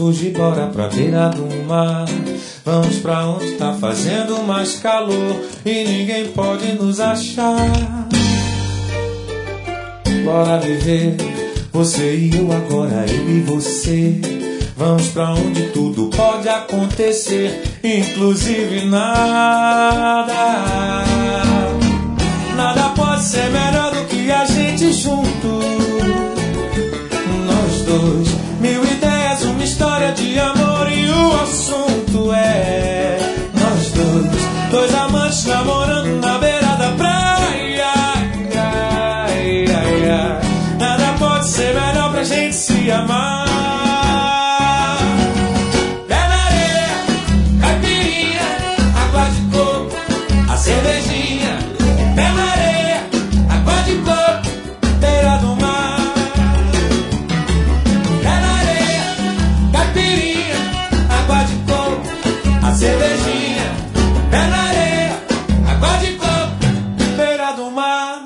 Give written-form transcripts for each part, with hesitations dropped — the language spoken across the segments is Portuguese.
fugir, bora pra beira do mar. Vamos pra onde tá fazendo mais calor e ninguém pode nos achar. Bora viver, você e eu agora, eu e você. Vamos pra onde tudo pode acontecer, inclusive nada. Nada pode ser melhor do que a gente junto. Nós dois, 1000 ideias, uma história de amor e o assunto é nós dois amantes namorando na beira da praia. Nada pode ser melhor pra gente se amar. Pé na areia, caipirinha, água de coco, a cervejinha. Pé na areia, água de coco, beira do mar. Pé na areia, caipirinha, água de coco, a cervejinha. Pé na areia, água de coco, beira do mar.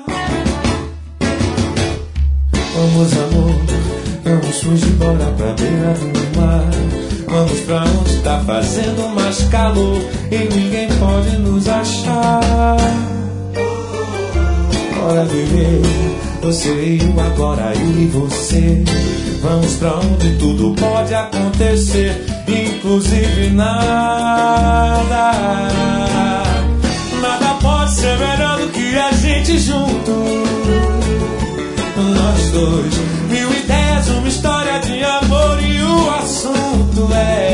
Vamos, amor, vamos fugir, bora pra beira do mar. Vamos pra onde tá fazendo mais calor e ninguém pode nos achar. Bora viver, você e eu agora, eu e você. Vamos pra onde tudo pode acontecer, inclusive nada. Nada pode ser melhor do que a gente junto. Nós dois, 1000 ideias, uma história de amor e o assunto é